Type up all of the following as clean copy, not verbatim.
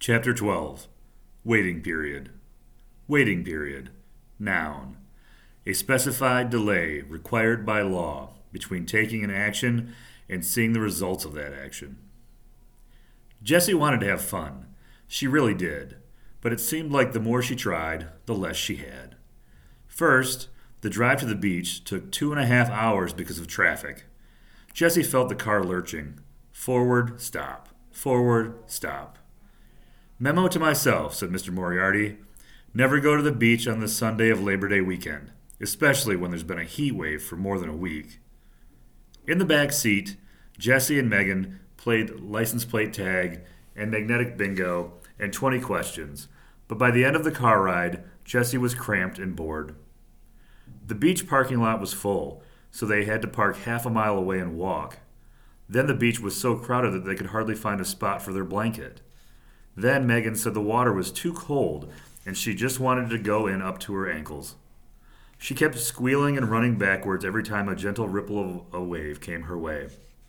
Chapter 12. Waiting period. Waiting period. Noun. A specified delay required by law between taking an action and seeing the results of that action. Jessie wanted to have fun. She really did. But it seemed like the more she tried, the less she had. First, the drive to the beach took 2.5 hours because of traffic. Jessie felt the car lurching. Forward, stop. Forward, stop. Memo to myself, said Mr. Moriarty. Never go to the beach on the Sunday of Labor Day weekend, especially when there's been a heat wave for more than a week. In the back seat, Jessie and Megan played license plate tag and magnetic bingo and 20 questions, but by the end of the car ride, Jessie was cramped and bored. The beach parking lot was full, so they had to park half a mile away and walk. Then the beach was so crowded that they could hardly find a spot for their blanket. Then Megan said the water was too cold and she just wanted to go in up to her ankles. She kept squealing and running backwards every time a gentle ripple of a wave came her way.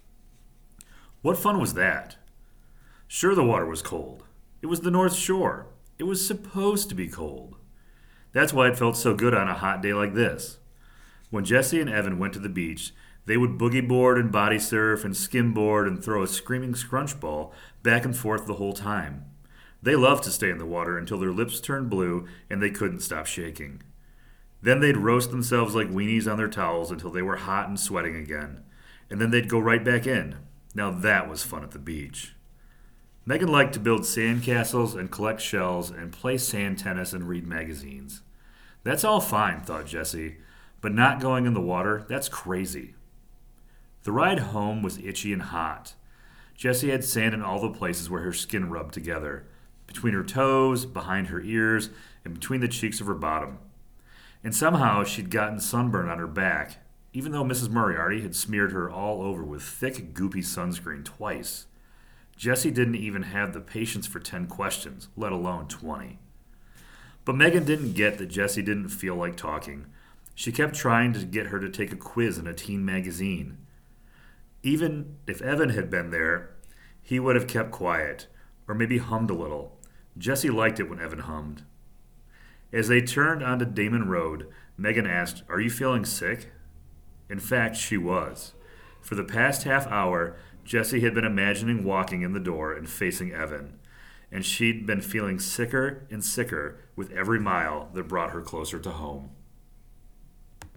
What fun was that? Sure, the water was cold. It was the North Shore. It was supposed to be cold. That's why it felt so good on a hot day like this. When Jessie and Evan went to the beach, they would boogie board and body surf and skimboard and throw a screaming scrunch ball back and forth the whole time. They loved to stay in the water until their lips turned blue and they couldn't stop shaking. Then they'd roast themselves like weenies on their towels until they were hot and sweating again. And then they'd go right back in. Now that was fun at the beach. Megan liked to build sand castles and collect shells and play sand tennis and read magazines. That's all fine, thought Jessie, but not going in the water, that's crazy. The ride home was itchy and hot. Jessie had sand in all the places where her skin rubbed together, between her toes, behind her ears, and between the cheeks of her bottom. And somehow she'd gotten sunburn on her back, even though Mrs. Moriarty had smeared her all over with thick, goopy sunscreen twice. Jessie didn't even have the patience for 10 questions, let alone 20. But Megan didn't get that Jessie didn't feel like talking. She kept trying to get her to take a quiz in a teen magazine. Even if Evan had been there, he would have kept quiet, or maybe hummed a little. Jessie liked it when Evan hummed. As they turned onto Damon Road, Megan asked, "Are you feeling sick?" In fact, she was. For the past half hour, Jessie had been imagining walking in the door and facing Evan, and she'd been feeling sicker and sicker with every mile that brought her closer to home.